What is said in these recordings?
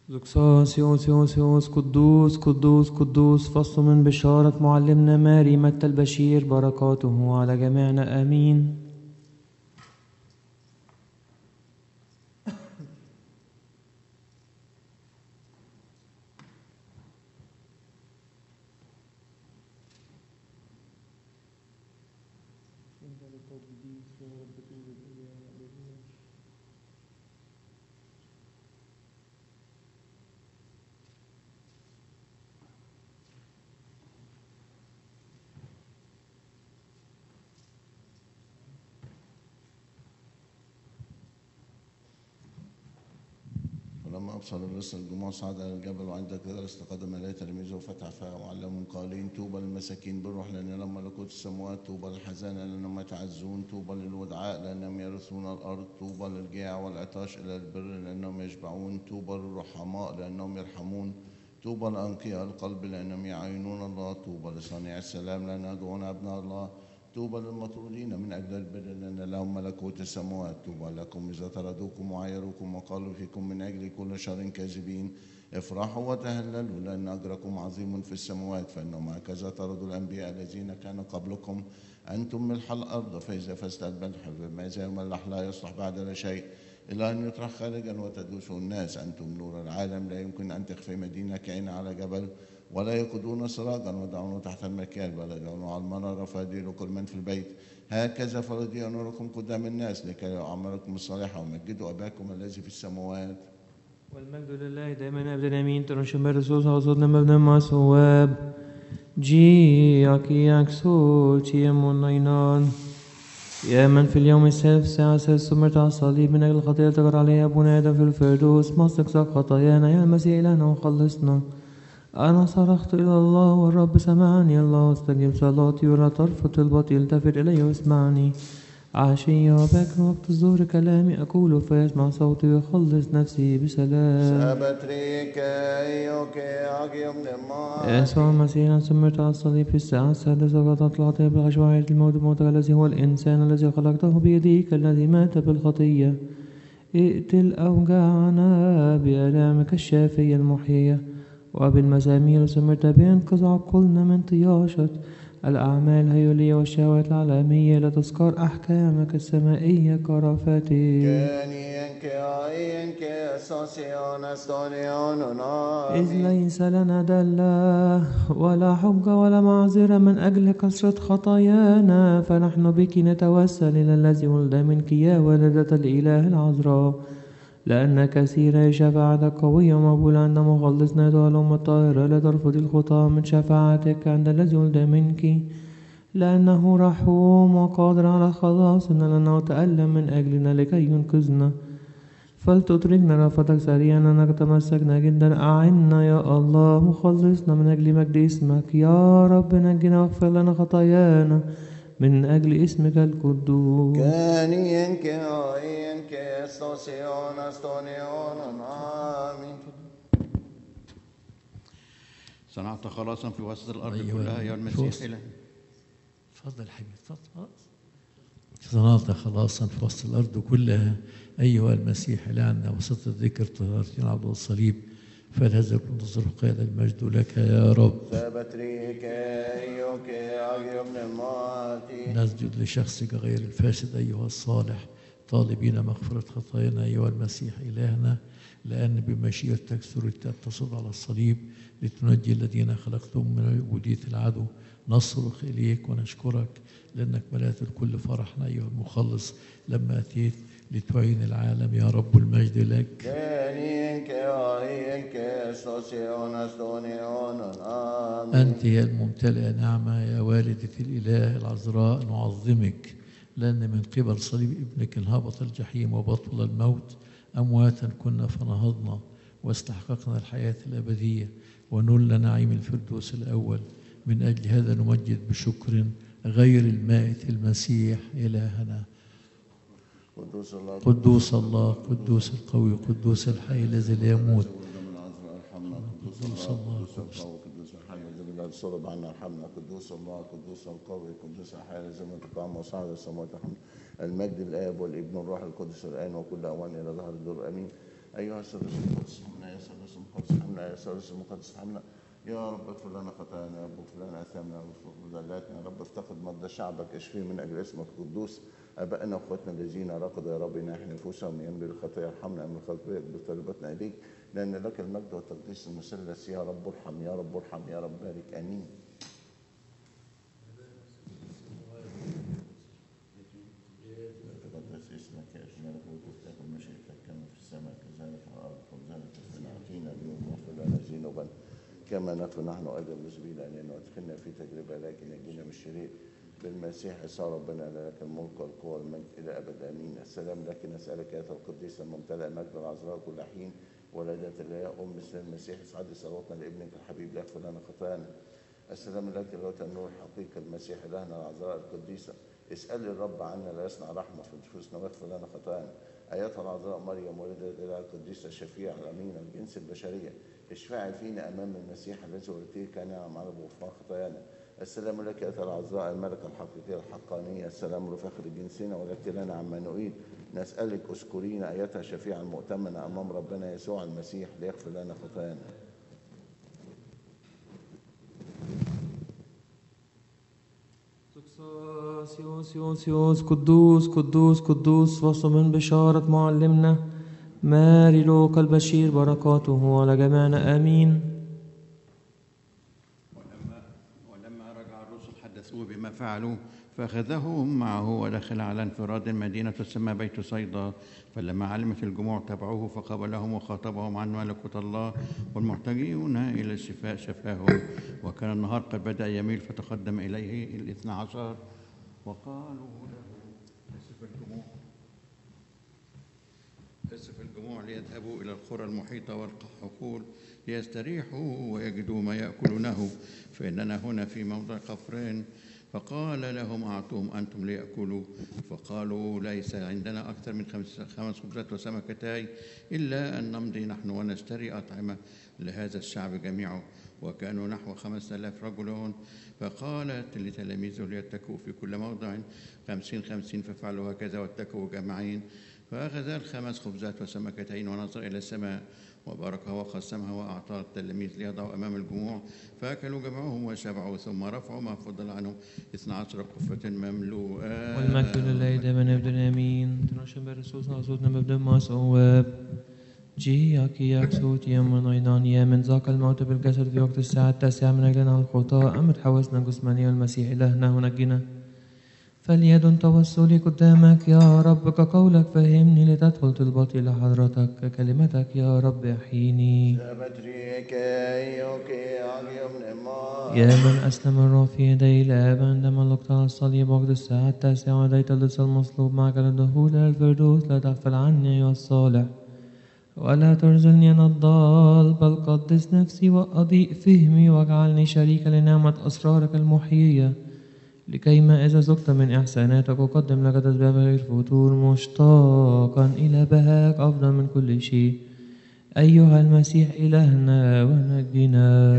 زكساسيوس يوسيوس قدوس قدوس قدوس. فصل من بشارة معلمنا ماري متى البشير، بركاته على جميعنا آمين. ولما أبصر الرسل الجموع صعد إلى الجبل، وعند كذا استقدم إليه تلاميذه وفتح فاه وعلمهم قائلين: طوبى للمساكين بالروح لأن لهم ملكوت السماوات، طوبى للحزانة لأنهم يتعزون، طوبى للودعاء لأنهم يرثون الأرض، طوبى للجياع والعطاش إلى البر لأنهم يشبعون، طوبى للرحماء لأنهم يرحمون، طوبى لأنقياء القلب لأنهم يعاينون الله، طوبى لصانع السلام لأنهم يدعون أبناء الله، طوبى للمطرودين من أجل البر لأن لهم ملكوت السماوات، طوبى لكم إذا طردوكم وعايروكم وقالوا فيكم من أجل كل شر كاذبين، افرحوا وتهللوا لأن أجركم عظيم في السماوات، فإنهم هكذا طردوا الأنبياء الذين كانوا قبلكم. أنتم ملح الأرض، فإذا فسد الملح فماذا يملح لا يصلح بعد لا شيء إلا أن يطرح خارجا وتدوسه الناس. أنتم نور العالم، لا يمكن أن تخفي مدينة كائنة على جبل، ولا يقودون سراجا ودعونه تحت المكيال، بل يدعونه على المنارة فيضيء كل من في البيت. هكذا فليضيء نوركم قدام الناس لكي يعمركم الصالحة ومجدوا أباكم الذي في السماوات. والمجد لله دائما أبدا آمين. ترنشم الرسول وصوتنا مبنى مع صواب جي أكي أكسو تيمون نينان. يا من في اليوم السادس الساعة السادسة سمرت على الصليب من أجل الخطيئة تقر عليها أبونا آدم في الفردوس، مصدق خطايانا يا المسيح إلهنا وخلصنا. أنا صرخت إلى الله والرب سمعني، الله استجب صلاتي ولا ترفض طلبتي، التفت إلي واسمعني. عشية وبكر وقت الظهر كلامي أقول فيسمع صوتي ويخلص نفسي بسلام. يسوع المسيح سمرت على الصليب في الساعة السادسة وقد طلعت بالعشوائية الموت، موتك الذي هو الإنسان الذي خلقته بيديك الذي مات بالخطية. اقتل أوجاعنا بآلامك الشافية المحيية، وبالمزامير سمرت بانقذ عقولنا من طياشة الأعمال الهيولية والشهوات العالمية لتذكر أحكامك السمائية كرافاتي. إذ ليس لنا دلة ولا حجة ولا معذرة من أجل كثرة خطايانا، فنحن بك نتوسل إلى الذي ولد منك يا والدة الإله العذراء، لأن كثيرة شفاعتك قوية ومقبولة عند مخلصنا أيتها الأم الطاهرة. لا ترفض الخطاة من شفاعتك عند الذي ولد منك، لأنه رحوم وقادر على خلاصنا، لأنه تألم من أجلنا لكي ينقذنا. فلتدركنا رأفتك سريعا أنك تمسكنا جدا. أعنا يا الله مخلصنا من أجل مجد اسمك، يا رب نجنا واغفر لنا خطايانا من أجل اسمك القدوس. صنعت خلاصا في وسط الأرض كلها يا المسيح إله. تفضل حبيبي تفضل. صنعت خلاصا في وسط الأرض كلها أيها المسيح إلهنا، وسط الذكر طهارتين عبد الصليب، فلهذا القدس قال المجد لك يا رب. نسجد لشخصك غير الفاسد أيها الصالح، طالبين مغفرة خطايانا أيها المسيح إلهنا، لأن بمشيئتك سرت أن تصعد على الصليب لتنجي الذين خلقتهم من عبودية العدو. نصرخ إليك ونشكرك لأنك ملأت الكل فرحنا أيها المخلص لما أتيت لتعين العالم. يا رب المجد لك. أنت يا الممتلئة نعمة يا والدة الإله العذراء، نعظمك لأن من قبل صليب ابنك انهبط الجحيم وبطل الموت. أمواتا كنا فنهضنا واستحققنا الحياة الأبدية ونلنا نعيم الفردوس الأول. من أجل هذا نمجد بشكر غير المائت المسيح إلهنا. قدوس الله قدوس الله قدوس القوي قدوس الحي الذي لا يموت. قدوس الله قدوس الحي الذي لا صلب عنا ارحمنا. قدوس الله قدوس القوي قدوس الحي الذي لا تقام وصعد السماوات ارحمنا. المجد الآب والابن والروح القدس الآن وكل أوان إلى ظهر الدور آمين. أيها الثالوث القدس من أيها الثالوث ابننا يسوع المقدس ارحمنا. يا رب اغفر لنا خطايانا، يا رب اغفر لنا اثامنا وذلاتنا، يا رب افتقد مرضى شعبك، اشفيه من اجل اسمك القدوس. ابائنا واخواتنا الذين رقدوا يا رب نحن نفوسهم يملوا الخطايا، ارحمنا من الخطايا بطلباتنا اليك، لان لك المجد والتقديس المثلث. يا رب ارحم، يا رب ارحم، يا رب بارك، امين. تقدس اسمك، ياتي ملكوتك، تكن مشيئتك كما في السماء كذلك على الارض. خبزنا كفنا اعطينا اليوم، واغفر لنا ذنوبنا كما نغفر نحن ايضا المذنبين الينا، وادخلنا في تجربه لكن نجينا من الشرير. بالمسيح يسوع ربنا لك الملك والقوه والمجد الى ابد، امين. السلام لك نسالك يا القديسه الممتلئه مجد العذراء كل حين، ولدت الله ام مثل المسيح. اسعدي صلواتنا لابنك الحبيب ليغفر لنا خطايانا. السلام لك ايها النور الحقيقه المسيح الهنا العذراء القديسه. اسالي الرب عنا لا يصنع رحمه في نفوسنا ويغفر لنا خطايانا. ايتها العذراء مريم ولدت اله القديسه الشفيعه الامين الجنس البشريه، اشفعي فينا امام المسيح الذي ولدتيه كان يعلم على بغفران خطايانا. السلام لك ايتها العذراء الملكه الحقيقيه الحقانيه، السلام لفخر جنسنا ولدت لنا عمانوئيل. نسالك اذكرينا ايتها الشفيعه المؤتمنه امام ربنا يسوع المسيح ليغفر لنا خطايانا. سيوس قدوس قدوس قدوس، وصم بشارة معلمنا ماري لوقا البشير، بركاته على جميعنا آمين. ولما رجع الرسل حدثوه بما فعلوا، فأخذهم معه ودخل على انفراد مدينة تسمى بيت صيدا. فلما علمت الجموع تبعوه، فقبلهم وخاطبهم عن ملكوت الله، والمحتاجون إلى الشفاء شفاهم. وكان النهار قد بدأ يميل، فتقدم إليه 12 وقالوا له: اسف الجموع ليذهبوا إلى القرى المحيطة والحقول ليستريحوا ويجدوا ما يأكلونه، فإننا هنا في موضع قفرين. فقال لهم: أعطوهم أنتم ليأكلوا. فقالوا: ليس عندنا أكثر من 5 خبزات وسمكتين، إلا أن نمضي نحن ونشتري أطعمة لهذا الشعب جميعه. وكانوا نحو 5000 رجل. فقالت لتلاميذه ليتكئوا في كل موضع 50 ففعلوا هكذا واتكئوا جمعين. فأخذ 5 خبزات وسمكتين ونظر إلى السماء وباركها وقسمها وأعطى التلاميذ ليضعوا أمام الجموع، فأكلوا جمعهم وشبعوا. ثم رفعوا ما فضل عنهم 12 قفة مملوءة. والمجد لله دائما أبدا آمين. تنشم برسوس نعصوتنا مبدأ ما سواب جيك ياك صوت يمن أيضا من ذاك الموت بالجسد في وقت الساعة 9 من أجلنا الخطاء، أمد حواسنا جسمانية والمسيح إلهنا ونجنا. فليد توسلي قدامك يا رب كقولك، فهمني لتدخل طلبتي إلى حضرتك، ككلمتك يا رب احييني. يا من أسلم الروح في يدي الآب عندما لقت على الصليب وقت الساعة 9 وديت اللص المصلوب معك للدخول إلى الفردوس، لا تغفل عني أيها الصالح ولا ترزلني أنا الضال، بل قدس نفسي وأضيء فهمي واجعلني شريكا لنعمة أسرارك المحيية، لكيما إذا زقت من إحساناتك أقدم لك تسبيح غير فتور، مشتاقا إلى بهاك أفضل من كل شيء أيها المسيح إلهنا ونجنا.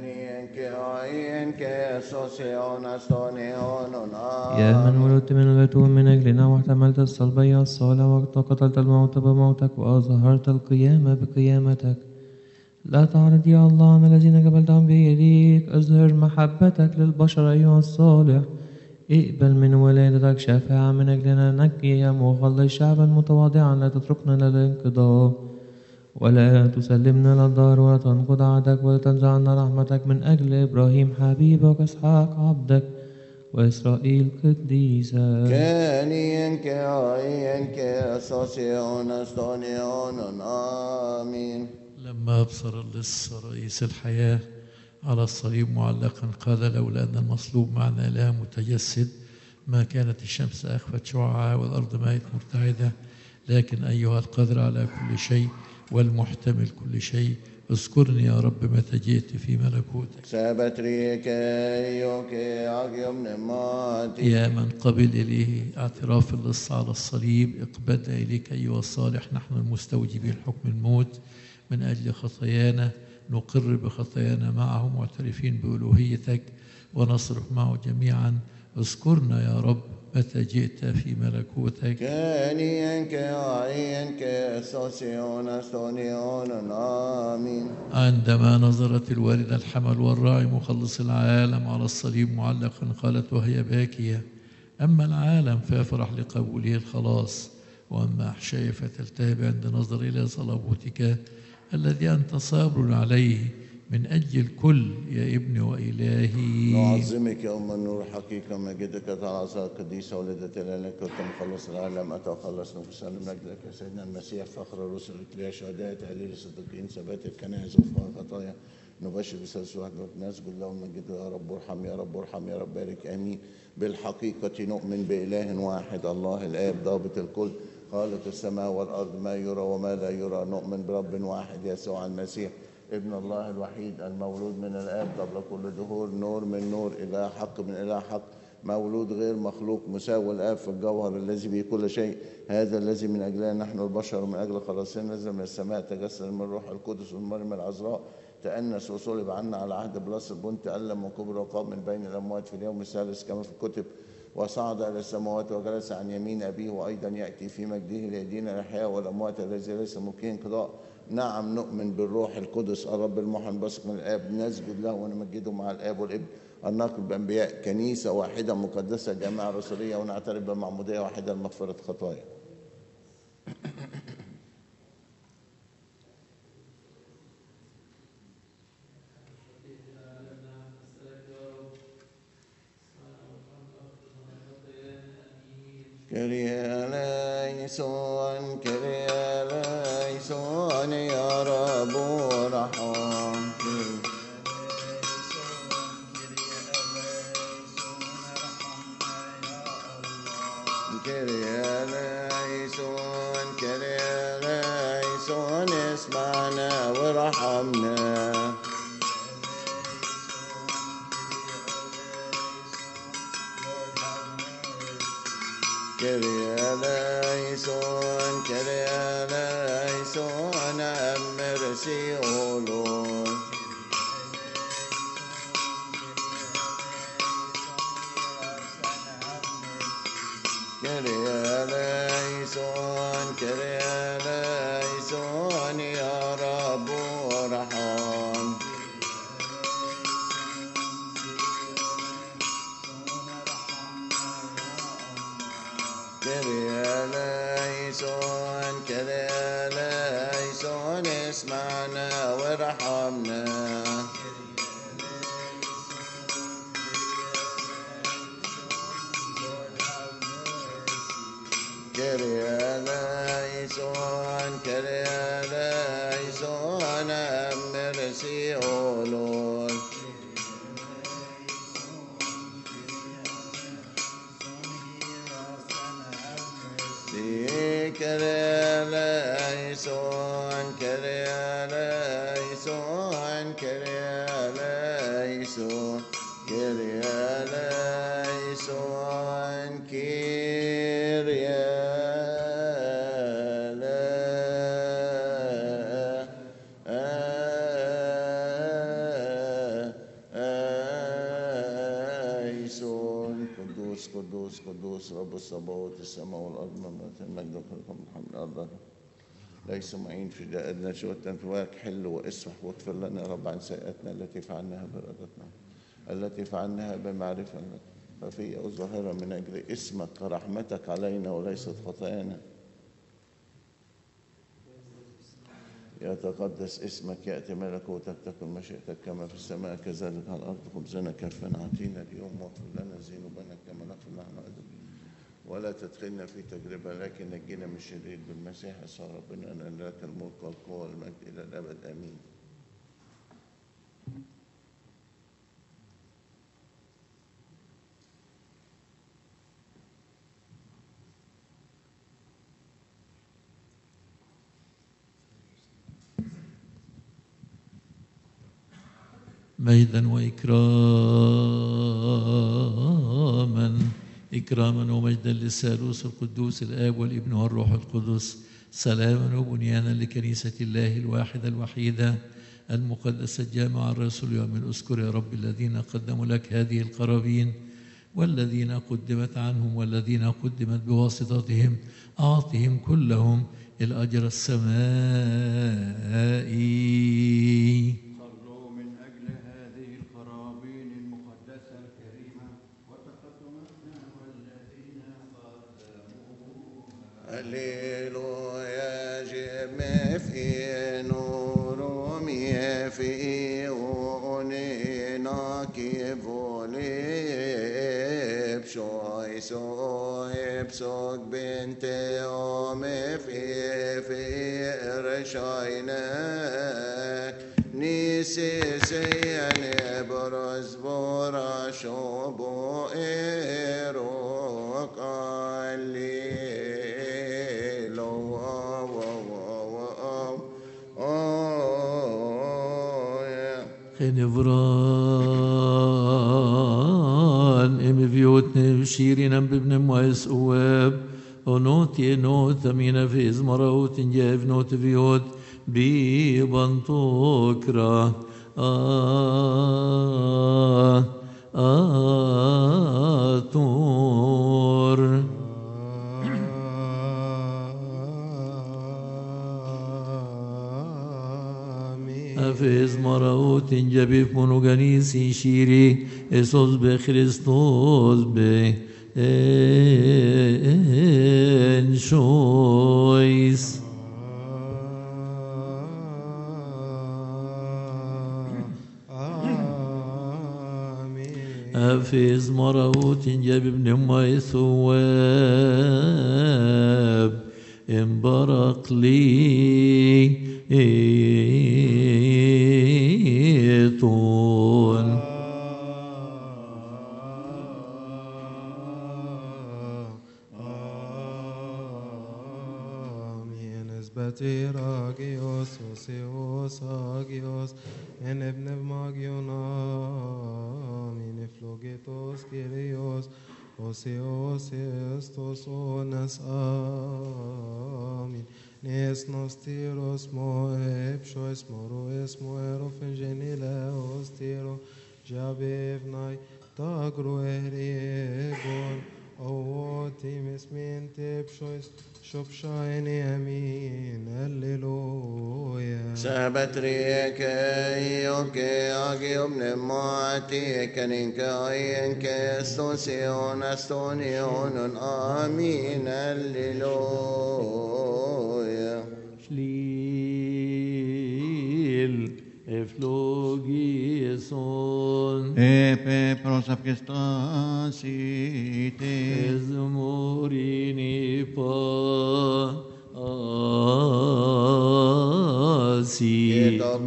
يا من ولدت من البتول من أجلنا واحتملت الصلبية الصالح وقتلت الموت بموتك وأظهرت القيامة بقيامتك، لا تعرض يا الله عن الذين قبلتهم بيديك، اظهر محبتك للبشر أيها الصالح، اقبل من ولادتك شفاعة من أجلنا، نجي يا مخلص شعبا متواضعا، لا تتركنا للانقضاء ولا تسلمنا للدار ولا تنقض عهدك ولا تنزع عنا رحمتك، من أجل إبراهيم حبيبك وإسحاق عبدك وإسرائيل قديسك. آمين. لما أبصر اللص رئيس الحياة على الصليب معلقا، قال: لولا أن المصلوب معنا إله متجسد ما كانت الشمس أخفت شعاعها والأرض مائت مرتعدة، لكن أيها القادر على كل شيء والمحتمل كل شيء، اذكرني يا رب متى جئت في ملكوتك. يا من قبل إليه اعتراف اللص على الصليب، اقبلنا إليك أيها الصالح نحن المستوجبين حكم الموت من أجل خطايانا، نقر بخطايانا معهم معترفين بألوهيتك، ونصرخ معه جميعا اذكرنا يا رب متى جئت في ملكوتك. كانيا كاعيا كاسوسيون استونيون آمين. عندما نظرت الوالدة الحمل والراعي مخلص العالم على الصليب معلقا قالت وهي باكية: أما العالم فيفرح لقبوله الخلاص، وأما أحشائي فتلتهب عند نظر إلى صلبوتك الذي أنت صابر عليه من أجل الكل يا ابني وإلهي. نعظمك يا أم النور حقيقة، مجدك تعالى القديسة ولدت لنا كنت مخلص العالم أتى خلص نفوسنا مجدك يا سيدنا المسيح فخر الرسل الكلية شهداء تهليل الصديقين ثبات الكنائس وفقها خطايا نبشر بثالث وحدة نسجد له ونمجده يا رب ارحم يا رب ارحم يا رب بارك آمين. بالحقيقة نؤمن بإله واحد الله الآب ضابط الكل خالق السماء والأرض ما يرى وما لا يرى. نؤمن برب واحد يسوع المسيح ابن الله الوحيد المولود من الآب قبل كل دهور، نور من نور، إله حق من إله حق، مولود غير مخلوق، مساوي الآب في الجوهر، الذي به كل شيء، هذا الذي من أجلنا نحن البشر ومن أجل خلاصنا نزل من السماء، تجسد من الروح القدس والمريم العذراء، تأنس وصلب عنا على عهد بلاس البنت، تألم وكبر وقام من بين الأموات في اليوم الثالث كما في الكتب، وصعد إلى السماوات وجلس عن يمين أبيه، وأيضا يأتي في مجده ليدين الأحياء والأموات الذي ليس ممكن انقضاء. نعم نؤمن بالروح القدس الرب المحن بثق من الآب، نسجد له ونمجده مع الآب والابن الناقل بأنبياء، كنيسة واحدة مقدسة جامعة رسولية، ونعترف بمعمودية واحدة لمغفرة خطايا. كريا ليسون كريا ليسون يا رب ارحم. كريا ليسون كريا ليسون اسمعنا وارحمنا. كريا ليسون كريا ليسون أمرسي أولون. كريا ليسون كريا ليسون يا رب ارحم. كريا ليسون كريا ليسون اسمعنا وارحمنا. كريا ليسون كريا ليسون أمرسي أولون. كريا ليسون كريا ليسون كريا ليسون كريا ليسون كريا ليسون. قدوس قدوس قدوس رب الصباوت السماء والأرض مملكة المجد والكرم الحمد الأرض ليس معين في دائرنا سوى التنفواك. حل واسمح واغفر لنا يا رب عن سيئاتنا التي فعلناها بإرادتنا التي فعلناها بمعرفة خفية وظاهرة من أجل اسمك ورحمتك علينا وليست خطايانا. يتقدس اسمك، يأتي ملكوتك، تكن مشيئتك كما في السماء كذلك على الأرض. خبزنا كفنا أعطينا اليوم واغفر لنا ذنوبنا كما نغفر نحن أيضا، ولا تدخلنا في تجربة لكن نجينا من الشرير بالمسيح يسوع ربنا، أن لك الملك والقوة والمجد إلى الأبد آمين. مجدا وإكراما إكراما ومجدا للثالوث القدوس الآب والابن والروح القدس، سلاما وبنيانا لكنيسة الله الواحدة الوحيدة المقدسة الجامعة الرسول يوم. اذكر يا رب الذين قدموا لك هذه القرابين والذين قدمت عنهم والذين قدمت بواسطتهم أعطهم كلهم الأجر السمائي. صلوا من أجل هذه القرابين المقدسة الكريمة وتقدمتنا والذين قدموها. هللويا جمع في نورمي في أونينا كيفولي بشوي بسوق بنت أمي في رشاينك نيسي سيان برز برا شوبو إيروك خنفران ام فيوتن بشيرين بابن موايس اواب ونوت ينوت ثمينة في ازمراوت جاف نوت فيوت ببنطوكرا تور أفز مراوت جبيف منوغانيس شيري إسوس بخريستوس بإنشويس أفز مراوت جبيف نمي ثواب انبرق لي طول نسبتي راجيوس وسيوس آجيوس من ابن ماجيونا من فلوجيتوس كيريوس وسيوس استوس ونس آمين Nes nostiros moepshois moroes moerof ingenileos tiro jabevnai tagro eriegon otimis mintepshois shopshaini amin alleluia سابتريك يوكي أجيوب نماتي كنينك أينك استوسيون استونيون آمين الليلويا شليل افلوجيسون Epe prosapkestasite. ازموريني باسي يتوب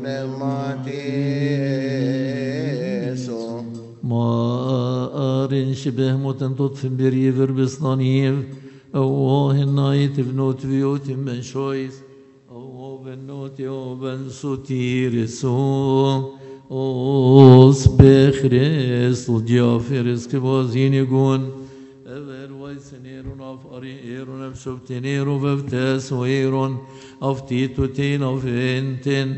نماتيسو ما أرين شبه متنطط في بريفر بصنانيف أو هنايت بنوت فيوت من شويس أو بنوت أو بن سوتيرسو أوس بخريس وجافرس كبازين يقون أبر ويسنيرون أفقري إيرون أبشبتنيرون ففتاس وإيرون أفتيتو تين أفنتن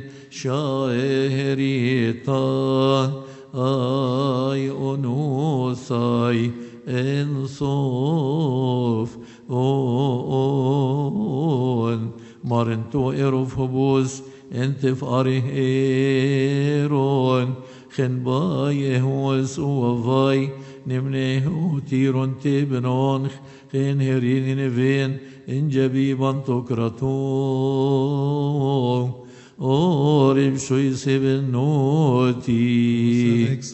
شاهريتان أي أنوساي إنصوف أون مارنتو إيروف هبوس انت فاري إيرون خن باي هوس وفاي نمنه تيرون تبنون خن هرين نفين إن جبيبان تكرتون أورب شوي سبن نوتي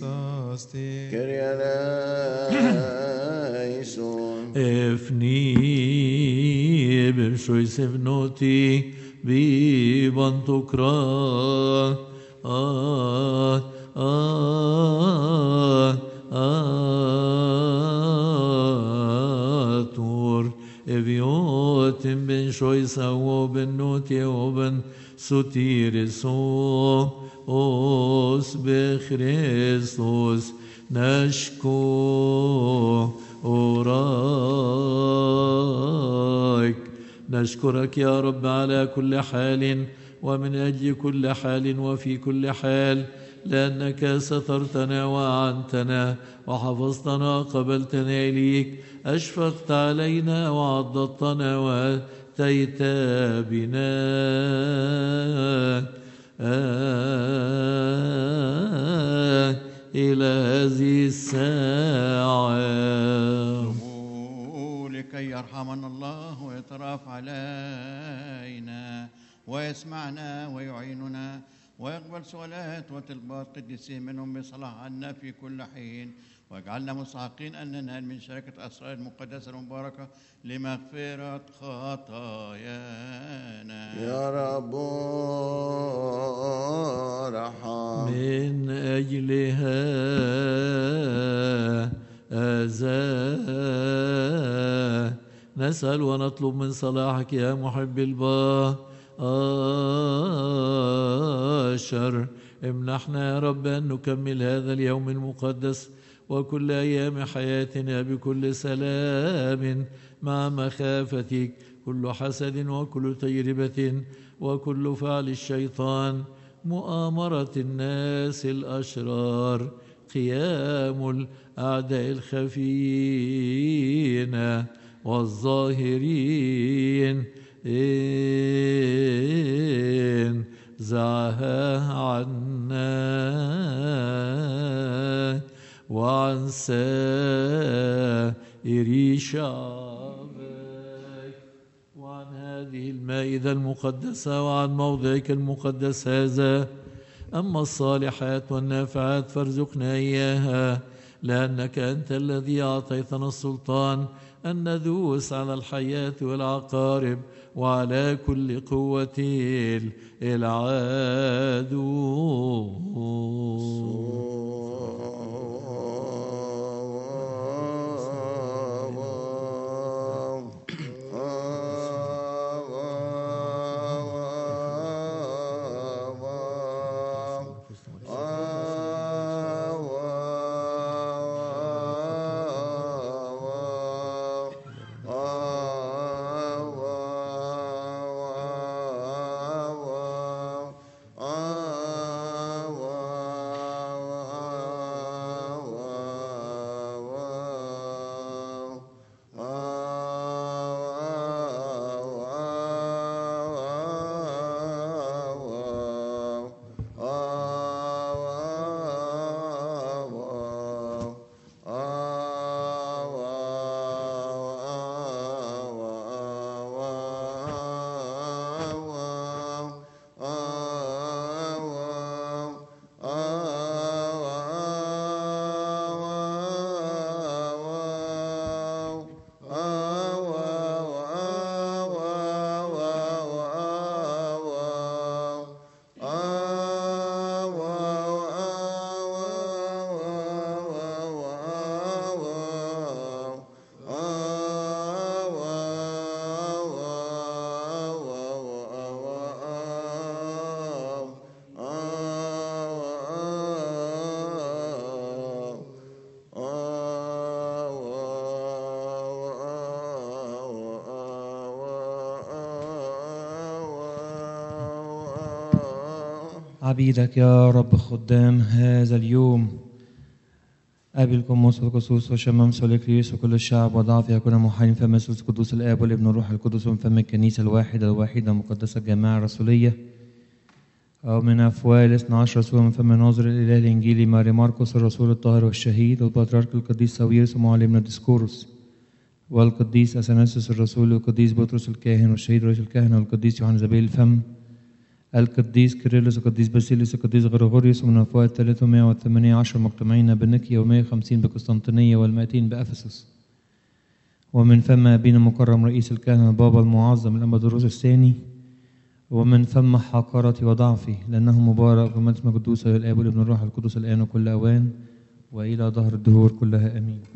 كريالايسون افني بمشوي سبن نوتي بيبان تكرا تور افيوت بن شوي ساو بن نوتي وبن سوتيرسو أوس بخريستوس نشكو أوراك نشكرك يا رب على كل حال ومن أجل كل حال وفي كل حال لأنك سترتنا وأعنتنا وحفظتنا قبلتنا إليك، أشفقت علينا وعضدتنا وأتيت بنا إلى هذه الساعة. لكي يرحمنا الله ويترأف علينا ويسمعنا ويعيننا ويقبل سؤالات وطلبات قديسين منهم بصلاح عنا في كل حين، واجعلنا مستحقين أن ننال من شركة أسرار المقدسة المباركة لمغفرة خطايانا. يا رب ارحم. من أجلها نسأل ونطلب من صلاحك يا محب البشر. امنحنا يا رب أن نكمل هذا اليوم المقدس وكل أيام حياتنا بكل سلام مع مخافتك، كل حسد وكل تجربة وكل فعل الشيطان، مؤامرة الناس الأشرار، قيام الأعداء الخفيين والظاهرين، انزعها عنا وعن سائر شعبك وعن هذه المائدة المقدسة وعن موضعك المقدس هذا. أما الصالحات والنافعات فارزقنا إياها، لأنك أنت الذي أعطيتنا السلطان أن ندوس على الحياة والعقارب وعلى كل قوة العدو. عبيدك يا رب خدام هذا اليوم، قابلكم موسى القصوص وشمام سوليكريس وكل الشعب وضعف يكون محاين فم الثالوث القدوس الآب والابن والروح القدس من فم الكنيسة الواحدة المقدسة الجماعة الرسولية، أو من أفواه 12 رسول من فم ناظر الإله الإنجيلي ماري ماركوس الرسول الطاهر والشهيد، والبطريرك القديس ساويرس ومعلمنا ديسكوروس، والقديس أثناسيوس الرسول، والقديس بطرس الكاهن والشهيد رئيس الكهنة، والقديس يوحنا زبيل الفم، القديس كيرلس، والقديس باسيليوس، والقديس غريغوريوس، ومن أفواه 318 مجتمعين بنيقيا و150 بقسطنطينية وال200 بأفسس، ومن فم أبينا المكرم رئيس الكهنة البابا المعظم الأمبروس الثاني، ومن فم حقارتي وضعفي، لأنه مبارك ومجد قدوس الآب والابن والروح القدس الآن وكل أوان وإلى ظهر الدهور كلها آمين.